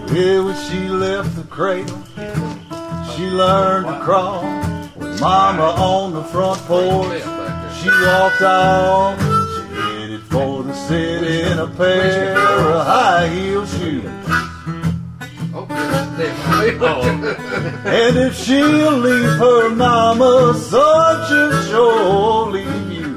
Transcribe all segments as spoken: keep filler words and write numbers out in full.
Yeah, when she left the cradle, she learned to crawl. With Mama on the front porch, she walked off. She headed for the city in a pair of high-heel shoes. And if she'll leave her mama, son, she'll sure leave you.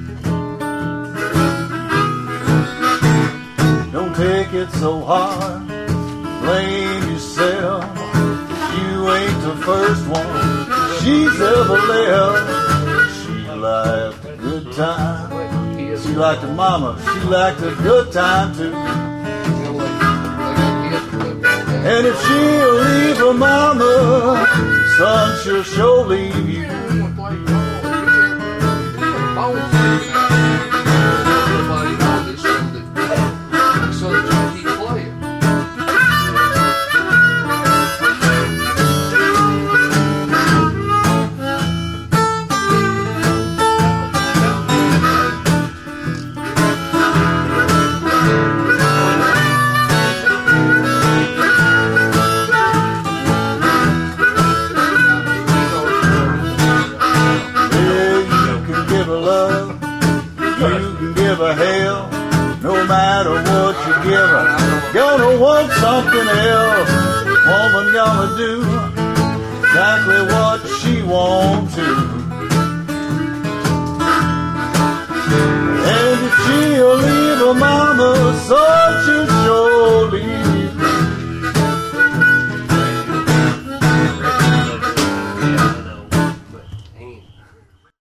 Don't take it so hard, blame yourself. You ain't the first one she's ever left. She liked a good time. She liked her mama, she liked a good time too. And if she'll leave her mama, son, she'll sure leave you. Hell, no matter what you give her, gonna want something else. Woman gonna do exactly what she wants to. And if she'll leave her mama, so